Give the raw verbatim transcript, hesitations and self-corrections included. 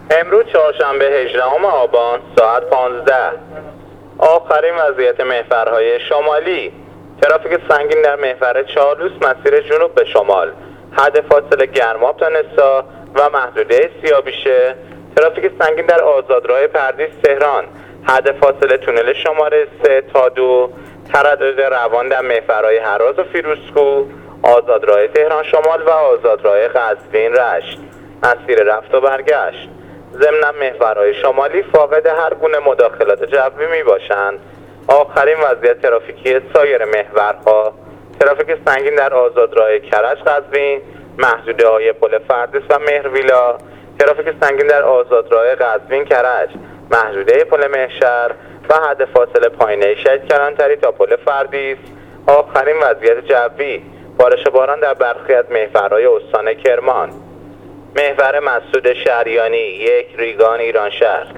امروز چهارشنبه هجدهم آبان ساعت پانزده. آخرین وضعیت محورهای شمالی. ترافیک سنگین در محور چالوس مسیر جنوب به شمال، حد فاصله گرماب تا نسا و محدوده سیابیشه. ترافیک سنگین در آزادراه پردیس تهران، حد فاصله تونل شماره سه تا دو. تردد روان در محورهای هراز و فیروزکوه، آزادراه تهران شمال و آزادراه قزوین رشت، مسیر رفت و برگشت. ضمن محورهای شمالی فاقد هر گونه مداخلات جوی می باشند. آخرین وضعیت ترافیکی سایر محورها: ترافیک سنگین در آزادراه کرج قزوین، محدوده های پل فردیس و مهرویلا. ترافیک سنگین در آزادراه قزوین کرج، محدوده پل مهشر و حد فاصله پایینه شهید کلانتری تا پل فردیس. آخرین وضعیت جوی: بارش باران در برخی از محورهای استان کرمان. محور مسعود شهریانی یک ریگان ایران شهر.